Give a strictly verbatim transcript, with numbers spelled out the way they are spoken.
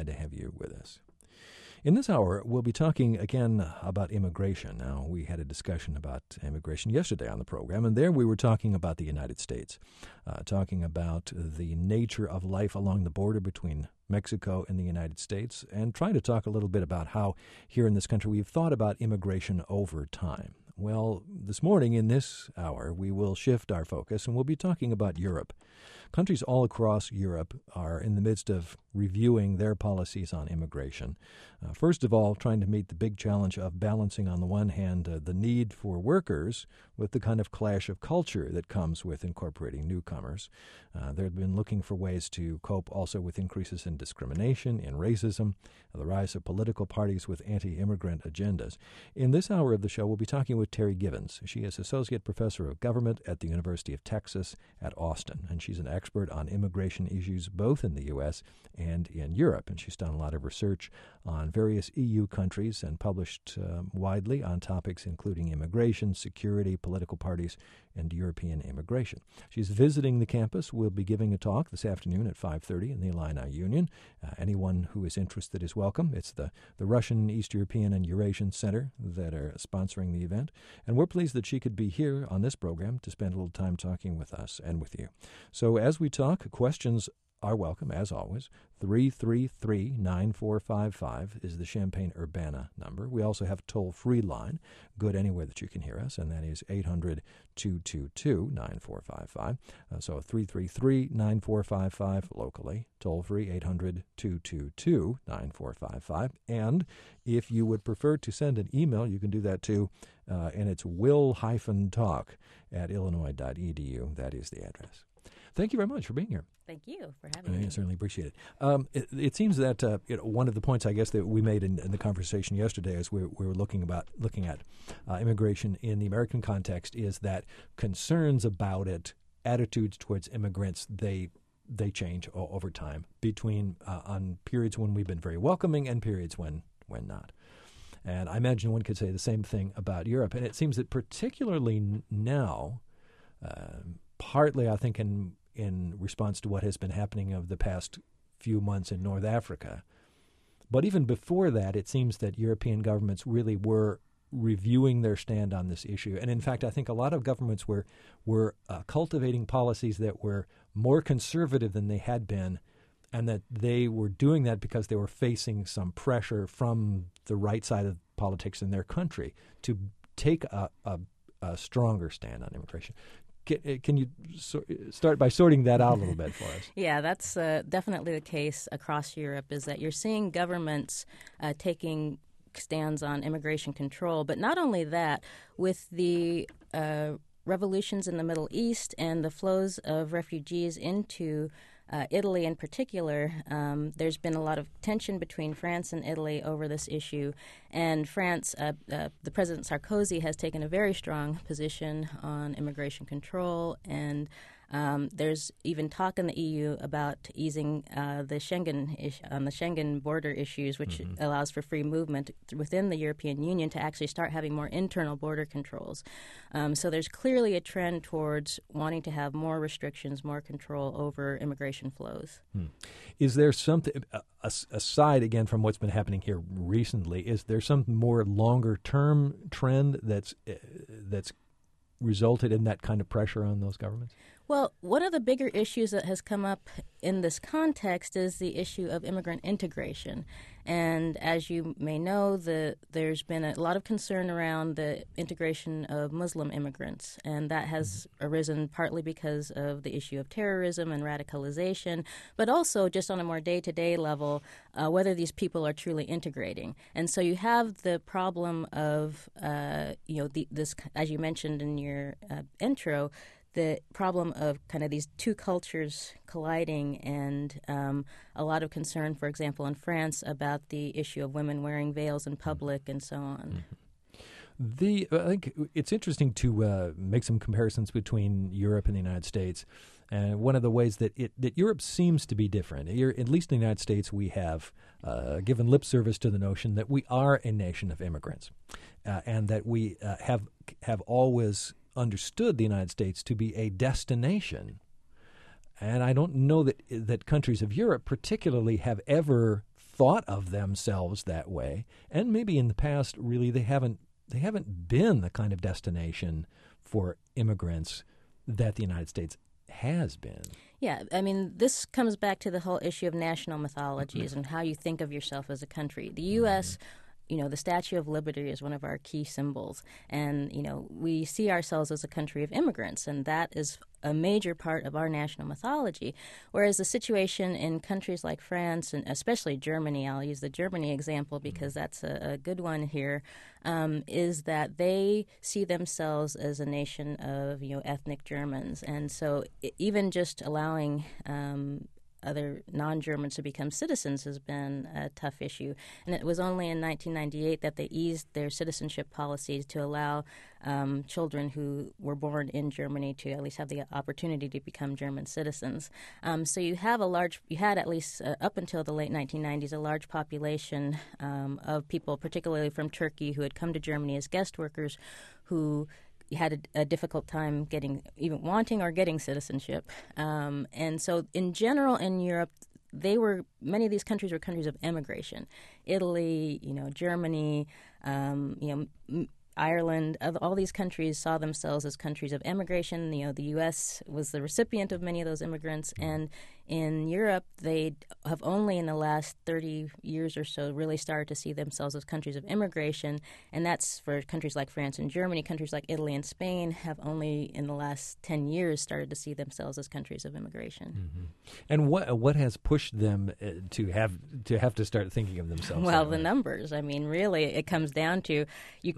glad to have you with us. In this hour, we'll be talking again about immigration. Now, we had a discussion about immigration yesterday on the program, and there we were talking about the United States, uh, talking about the nature of life along the border between Mexico and the United States, and trying to talk a little bit about how here in this country we've thought about immigration over time. Well, this morning in this hour, we will shift our focus, and we'll be talking about Europe. Countries all across Europe are in the midst of reviewing their policies on immigration. Uh, first of all, trying to meet the big challenge of balancing, on the one hand, uh, the need for workers with the kind of clash of culture that comes with incorporating newcomers. Uh, they've been looking for ways to cope also with increases in discrimination, in racism, uh, the rise of political parties with anti-immigrant agendas. In this hour of the show, we'll be talking with Terry Givens. She is Associate Professor of Government at the University of Texas at Austin, and she's an expert on immigration issues both in the U S and in Europe. And she's done a lot of research on various E U countries and published um, widely on topics including immigration, security, political parties, and European immigration. She's visiting the campus. We'll be giving a talk this afternoon at five thirty in the Illini Union. Uh, anyone who is interested is welcome. It's the, the Russian, East European, and Eurasian Center that are sponsoring the event. And we're pleased that she could be here on this program to spend a little time talking with us and with you. So as we talk, questions are welcome, as always. three three three, nine four five five is the Champaign-Urbana number. We also have a toll-free line, good anywhere that you can hear us, and that is eight hundred, two two two, nine four five five. Uh, so three three three, nine four five five locally, toll-free eight hundred, two two two, nine four five five. And if you would prefer to send an email, you can do that too, uh, and it's will-talk at illinois dot e d u. That is the address. Thank you very much for being here. Thank you for having me. I certainly appreciate it. Um, it, it seems that uh, you know, one of the points, I guess, that we made in, in the conversation yesterday, as we, we were looking about looking at uh, immigration in the American context, is that concerns about it, attitudes towards immigrants, they they change o- over time between uh, on periods when we've been very welcoming and periods when when not. And I imagine one could say the same thing about Europe. And it seems that particularly n- now, uh, partly I think in in response to what has been happening over the past few months in North Africa. But even before that, it seems that European governments really were reviewing their stand on this issue. And in fact, I think a lot of governments were, were uh, cultivating policies that were more conservative than they had been, and that they were doing that because they were facing some pressure from the right side of politics in their country to take a, a, a stronger stand on immigration. Can, can you so, start by sorting that out a little bit for us? Yeah, that's uh, definitely the case across Europe, is that you're seeing governments uh, taking stands on immigration control. But not only that, with the uh, revolutions in the Middle East and the flows of refugees into Uh, Italy in particular, um, there's been a lot of tension between France and Italy over this issue. And France, uh, uh, the President Sarkozy has taken a very strong position on immigration control, and um, there's even talk in the E U about easing uh, the Schengen ish- on the Schengen border issues, which mm-hmm. allows for free movement within the European Union to actually start having more internal border controls. Um, so there's clearly a trend towards wanting to have more restrictions, more control over immigration flows. Hmm. Is there something, uh, aside again from what's been happening here recently, is there some more longer-term trend that's uh, that's resulted in that kind of pressure on those governments? Well, one of the bigger issues that has come up in this context is the issue of immigrant integration. And as you may know, the, there's been a lot of concern around the integration of Muslim immigrants, and that has mm-hmm. arisen partly because of the issue of terrorism and radicalization, but also just on a more day-to-day level, uh, whether these people are truly integrating. And so you have the problem of, uh, you know, the, this, as you mentioned in your uh, intro, the problem of kind of these two cultures colliding, and um, a lot of concern, for example, in France about the issue of women wearing veils in public and so on. Mm-hmm. The I think it's interesting to uh, make some comparisons between Europe and the United States. And one of the ways that it, that Europe seems to be different, Here, at least in the United States, we have uh, given lip service to the notion that we are a nation of immigrants, uh, and that we uh, have have always understood the United States to be a destination. And I don't know that that countries of Europe particularly have ever thought of themselves that way, and maybe in the past, really, they haven't they haven't been the kind of destination for immigrants that the United States has been. Yeah, I mean, this comes back to the whole issue of national mythologies mm-hmm. and how you think of yourself as a country. The U S, mm-hmm. you know, the Statue of Liberty is one of our key symbols. And, you know, we see ourselves as a country of immigrants, and that is a major part of our national mythology. Whereas the situation in countries like France, and especially Germany, I'll use the Germany example because that's a, a good one here, um, is that they see themselves as a nation of, you know, ethnic Germans. And so even just allowing um, other non-Germans to become citizens has been a tough issue. And it was only in nineteen ninety-eight that they eased their citizenship policies to allow um, children who were born in Germany to at least have the opportunity to become German citizens. Um, so you have a large, you had at least uh, up until the late nineteen nineties, a large population um, of people, particularly from Turkey, who had come to Germany as guest workers, who had a, a difficult time getting, even wanting or getting citizenship. Um, and so in general in Europe, they were, many of these countries were countries of immigration. Italy, you know, Germany, um, you know, m- Ireland, all these countries saw themselves as countries of immigration. You know, the U S was the recipient of many of those immigrants. And in Europe, they have only in the last thirty years or so really started to see themselves as countries of immigration. And that's for countries like France and Germany. Countries like Italy and Spain have only in the last ten years started to see themselves as countries of immigration. Mm-hmm. And what what has pushed them uh, to have to have to start thinking of themselves? Well, the numbers. I mean, really, it comes down to you